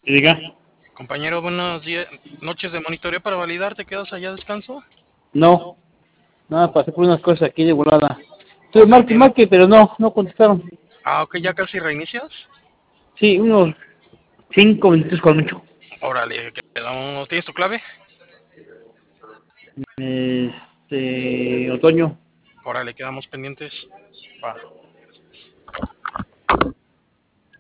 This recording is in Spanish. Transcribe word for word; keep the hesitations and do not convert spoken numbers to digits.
Y diga, Compañero, buenos días, noches de monitoreo para validar, ¿te quedas allá a descanso? no, nada, pasé por unas cosas aquí de volada. Estuve Ok, marque, bien. marque, pero no, no contestaron. Ah, ok, ya casi reinicias. Sí, unos cinco minutos con mucho. Órale, quedamos- ¿tienes tu clave? Este, otoño. Órale, quedamos pendientes. Va.